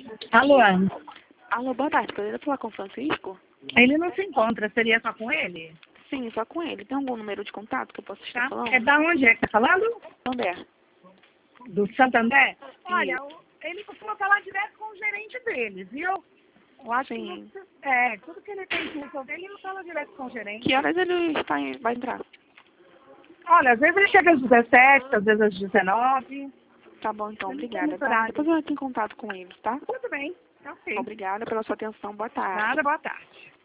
Alô? Alô, boa tarde. Poderia falar com o Francisco? Ele não se encontra, seria só com ele? Sim, só com ele. Tem algum número de contato que eu possa estar falando? É da onde é que tá falando? Santander. Do Santander? Olha, ele costuma falar direto com o gerente deles, viu? Eu acho Sim. que tudo que ele tem que resolver, ele não fala direto com o gerente. Que horas ele vai entrar? Olha, às vezes ele chega às 17, às vezes às 19. Tá bom, então. Ele tem Obrigada, muito tá? horário. Depois eu entro em contato com eles, tá? Tudo bem, tá ok. Obrigada pela sua atenção. Boa tarde. Nada, boa tarde.